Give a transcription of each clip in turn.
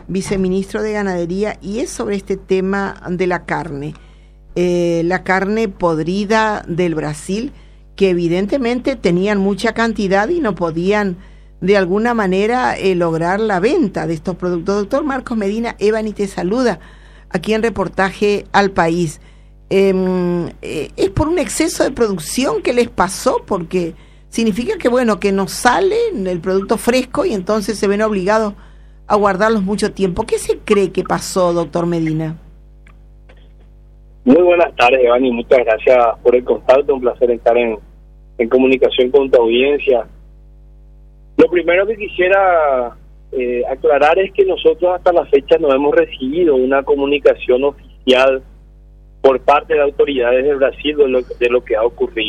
viceministro de Ganadería, y es sobre este tema de la carne. La carne podrida del Brasil, que evidentemente tenían mucha cantidad y no podían de alguna manera lograr la venta de estos productos. Doctor Marcos Medina, Evani te saluda aquí en Reportaje al País. ¿Es por un exceso de producción que les pasó? Porque significa que, bueno, que no sale el producto fresco y entonces se ven obligados a guardarlos mucho tiempo. ¿Qué se cree que pasó, doctor Medina? Muy buenas tardes, Evani, muchas gracias por el contacto, un placer estar en comunicación con tu audiencia. Lo primero que quisiera aclarar es que nosotros hasta la fecha no hemos recibido una comunicación oficial por parte de autoridades de Brasil de lo que ha ocurrido.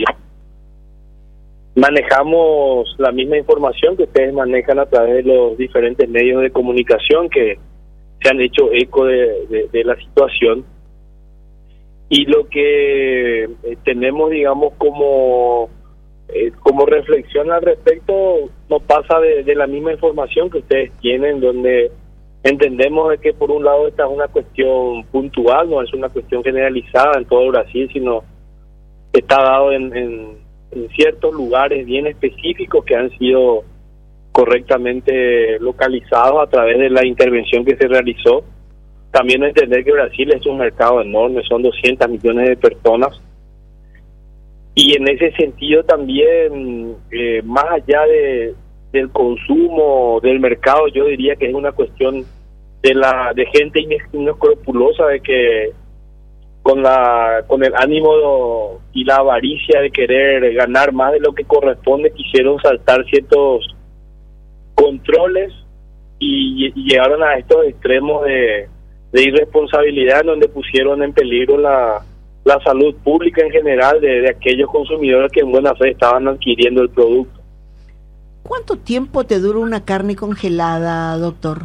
Manejamos la misma información que ustedes manejan a través de los diferentes medios de comunicación que se han hecho eco de la situación. Y lo que tenemos, digamos, como reflexión al respecto, no pasa de la misma información que ustedes tienen, donde entendemos de que por un lado esta es una cuestión puntual, no es una cuestión generalizada en todo Brasil, sino está dado en ciertos lugares bien específicos que han sido correctamente localizados a través de la intervención que se realizó. También entender que Brasil es un mercado enorme, son 200 millones de personas. Y en ese sentido también, más allá del consumo del mercado, yo diría que es una cuestión de gente inescrupulosa, de que con el ánimo y la avaricia de querer ganar más de lo que corresponde, quisieron saltar ciertos controles y llegaron a estos extremos de irresponsabilidad, en donde pusieron en peligro la salud pública en general de aquellos consumidores que en buena fe estaban adquiriendo el producto. ¿Cuánto tiempo te dura una carne congelada, doctor?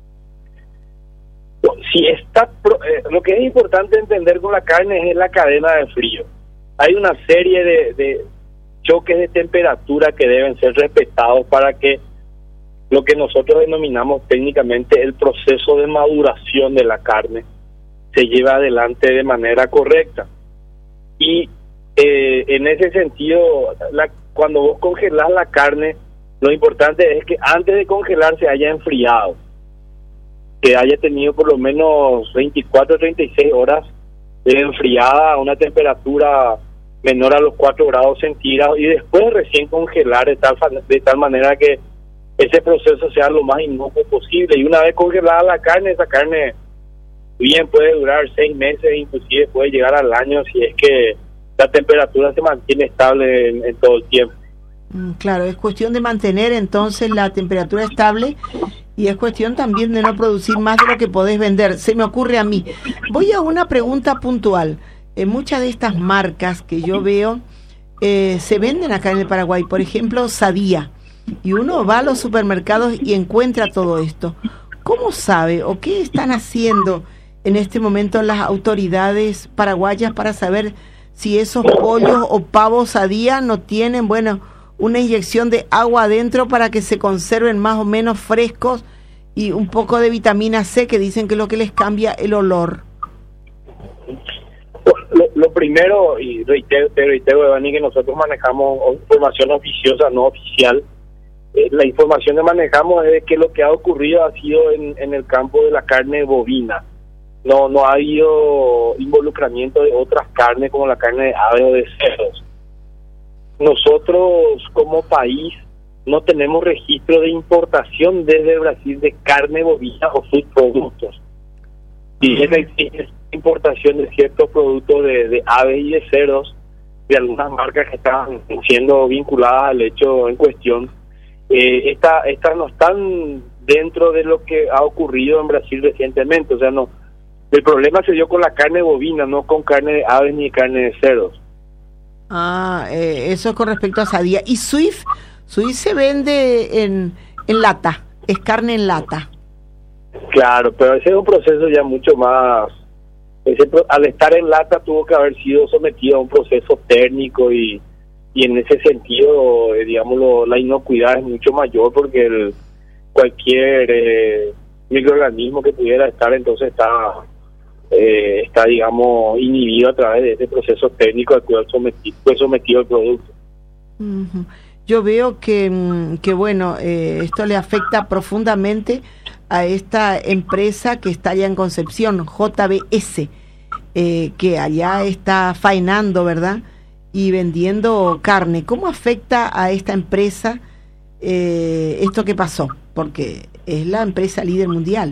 Si lo que es importante entender con la carne es la cadena de frío. Hay una serie de choques de temperatura que deben ser respetados para que lo que nosotros denominamos técnicamente el proceso de maduración de la carne se lleve adelante de manera correcta. Y en ese sentido, cuando vos congelás la carne, lo importante es que antes de congelar se haya enfriado, que haya tenido por lo menos 24 o 36 horas de enfriada a una temperatura menor a los 4 grados centígrados, y después recién congelar de tal manera que ese proceso sea lo más inocuo posible. Y una vez congelada la carne, esa carne bien puede durar 6 meses, inclusive puede llegar al año si es que la temperatura se mantiene estable en todo el tiempo. Claro, es cuestión de mantener entonces la temperatura estable, y es cuestión también de no producir más de lo que podés vender. Se me ocurre a mí. Voy a una pregunta puntual. Muchas de estas marcas que yo veo se venden acá en el Paraguay, por ejemplo, Sadia, y uno va a los supermercados y encuentra todo esto. ¿Cómo sabe o qué están haciendo en este momento las autoridades paraguayas para saber si esos pollos o pavos Sadia no tienen, bueno, una inyección de agua adentro para que se conserven más o menos frescos, y un poco de vitamina C, que dicen que es lo que les cambia el olor? Lo primero, y te reitero, Evani, que nosotros manejamos información oficiosa, no oficial. La información que manejamos es de que lo que ha ocurrido ha sido en el campo de la carne bovina. No ha habido involucramiento de otras carnes como la carne de aves o de cerdos. Nosotros como país no tenemos registro de importación desde Brasil de carne bovina o subproductos. Y existe importación de ciertos productos de aves y de cerdos, de algunas marcas que están siendo vinculadas al hecho en cuestión. Estas no están dentro de lo que ha ocurrido en Brasil recientemente. O sea, no, el problema se dio con la carne bovina, no con carne de aves ni carne de cerdos. Eso con respecto a Sadia. ¿Y Swift se vende en lata? Es carne en lata. Claro, pero ese es un proceso ya mucho más... al estar en lata tuvo que haber sido sometido a un proceso térmico, y en ese sentido, digamos, la inocuidad es mucho mayor, porque cualquier microorganismo que pudiera estar, entonces está digamos, inhibido a través de este proceso técnico al cual fue sometido el producto. Uh-huh. Yo veo que bueno, esto le afecta profundamente a esta empresa que está allá en Concepción, JBS, que allá está faenando, ¿verdad? Y vendiendo carne. ¿Cómo afecta a esta empresa esto que pasó? Porque es la empresa líder mundial.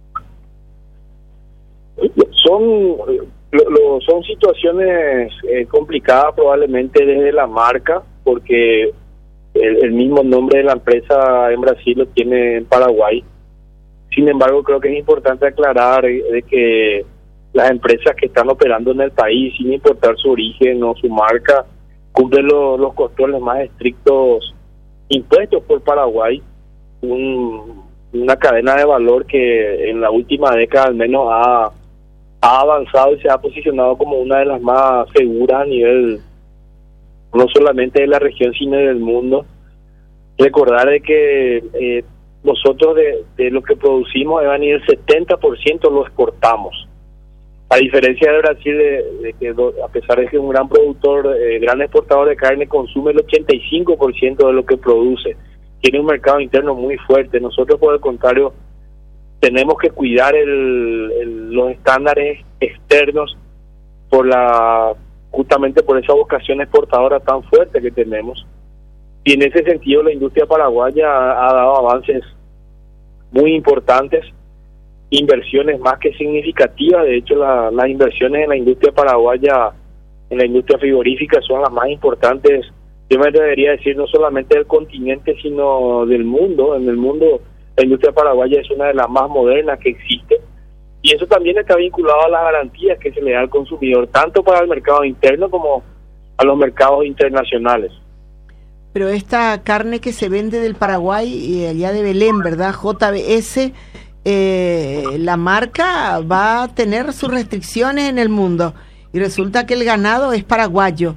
Son situaciones complicadas probablemente desde la marca, porque el mismo nombre de la empresa en Brasil lo tiene en Paraguay. Sin embargo, creo que es importante aclarar de que las empresas que están operando en el país, sin importar su origen o su marca, cumplen los controles más estrictos impuestos por Paraguay, una cadena de valor que en la última década al menos ha avanzado y se ha posicionado como una de las más seguras a nivel no solamente de la región sino del mundo. Recordar de que nosotros de lo que producimos de venir el 70% lo exportamos, a diferencia de Brasil, de que a pesar de que es un gran productor, gran exportador de carne, consume el 85% de lo que produce. Tiene un mercado interno muy fuerte. Nosotros, por el contrario, tenemos que cuidar los estándares externos justamente por esa vocación exportadora tan fuerte que tenemos. Y en ese sentido la industria paraguaya ha dado avances muy importantes, inversiones más que significativas. De hecho, las inversiones en la industria paraguaya, en la industria frigorífica, son las más importantes, yo me debería decir, no solamente del continente, sino del mundo. En el mundo, la industria paraguaya es una de las más modernas que existe. Y eso también está vinculado a las garantías que se le da al consumidor, tanto para el mercado interno como a los mercados internacionales. Pero esta carne que se vende del Paraguay y allá de Belén, ¿verdad? JBS, la marca va a tener sus restricciones en el mundo y resulta que el ganado es paraguayo.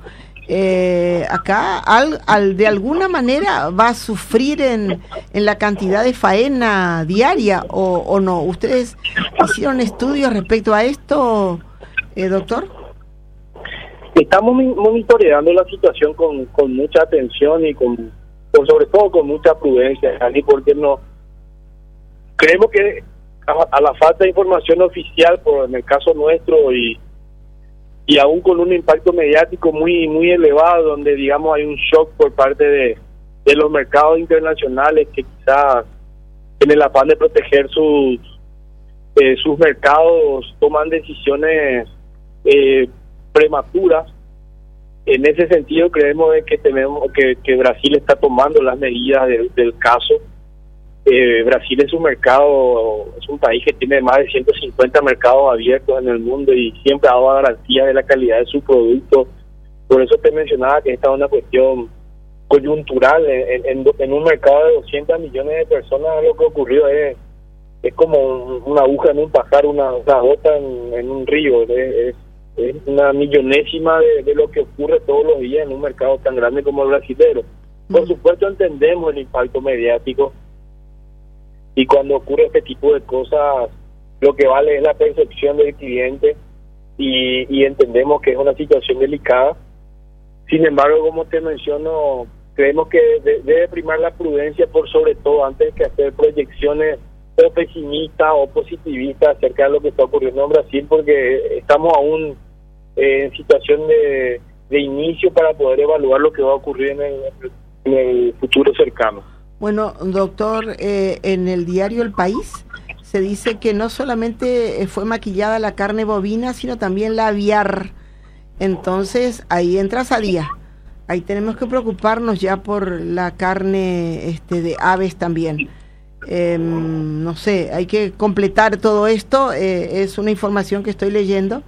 Acá de alguna manera va a sufrir en la cantidad de faena diaria o no. ¿Ustedes hicieron estudios respecto a esto, doctor? Estamos monitoreando la situación con mucha atención y sobre todo con mucha prudencia, Ani, porque no creemos que a la falta de información oficial, en el caso nuestro, y aún con un impacto mediático muy muy elevado, donde digamos hay un shock por parte de los mercados internacionales que quizás en el afán de proteger sus mercados toman decisiones prematuras. En ese sentido creemos que tenemos que Brasil está tomando las medidas del caso. Brasil es un país que tiene más de 150 mercados abiertos en el mundo y siempre ha dado garantía de la calidad de su producto. Por eso te mencionaba que esta es una cuestión coyuntural. En un mercado de 200 millones de personas, lo que ocurrió es como una aguja en un pajar, una gota en un río. Es una millonésima de lo que ocurre todos los días en un mercado tan grande como el brasilero. Por supuesto entendemos el impacto mediático, y cuando ocurre este tipo de cosas lo que vale es la percepción del cliente, y entendemos que es una situación delicada. Sin embargo, como te menciono, creemos que debe primar la prudencia por sobre todo, antes que hacer proyecciones o pesimistas o positivistas acerca de lo que está ocurriendo en Brasil, porque estamos aún en situación de inicio para poder evaluar lo que va a ocurrir en el futuro cercano. Bueno, doctor, en el diario El País se dice que no solamente fue maquillada la carne bovina, sino también la aviar. Entonces, ahí entra Sadía. Ahí tenemos que preocuparnos ya por la carne de aves también. No sé, hay que completar todo esto. Es una información que estoy leyendo,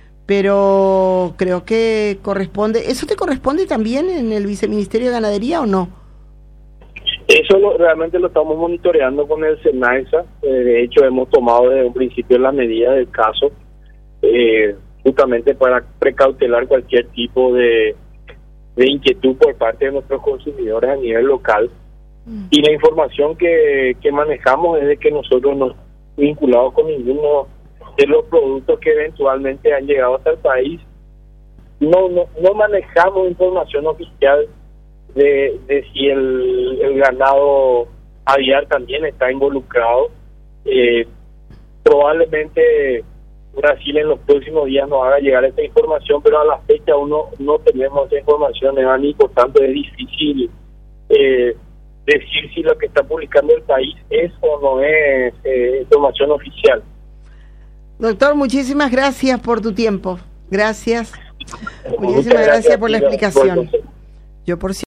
pero creo que corresponde. ¿Eso te corresponde también en el Viceministerio de Ganadería o no? Eso realmente lo estamos monitoreando con el SENAESA. De hecho, hemos tomado desde un principio las medidas del caso, justamente para precautelar cualquier tipo de inquietud por parte de nuestros consumidores a nivel local. Y la información que manejamos es de que nosotros vinculados con ninguno de los productos que eventualmente han llegado hasta el país. No manejamos información oficial de si el ganado aviar también está involucrado. Probablemente Brasil en los próximos días nos haga llegar esta información, pero a la fecha aún no tenemos esa información, y por tanto es difícil decir si lo que está publicando el país es o no es información oficial. Doctor, muchísimas gracias por tu tiempo. Gracias. Muchísimas gracias por la explicación. Yo por